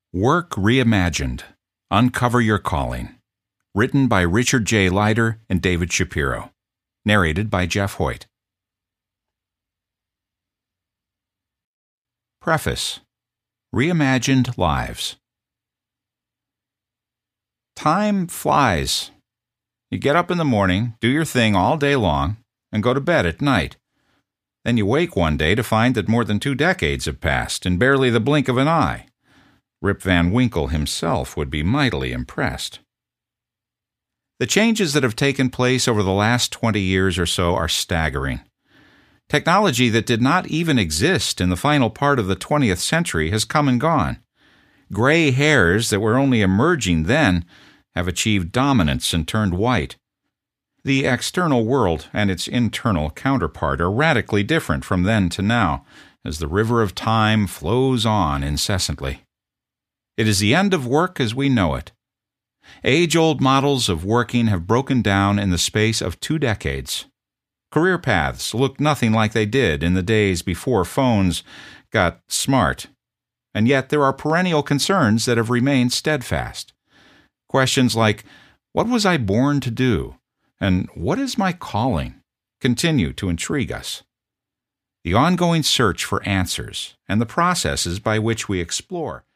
Work Reimagined. Uncover Your Calling. Written by Richard J. Leider and David Shapiro. Narrated by Jeff Hoyt. Preface. Reimagined Lives. Time flies. You get up in the morning, do your thing all day long, and go to bed at night. Then you wake one day to find that more than 2 decades have passed in barely the blink of an eye. Rip Van Winkle himself would be mightily impressed. The changes that have taken place over the last 20 years or so are staggering. Technology that did not even exist in the final part of the 20th century has come and gone. Gray hairs that were only emerging then have achieved dominance and turned white. The external world and its internal counterpart are radically different from then to now, as the river of time flows on incessantly. It is the end of work as we know it. Age-old models of working have broken down in the space of 2 decades. Career paths look nothing like they did in the days before phones got smart. And yet there are perennial concerns that have remained steadfast. Questions like, what was I born to do? And what is my calling? Continue to intrigue us. The ongoing search for answers and the processes by which we explore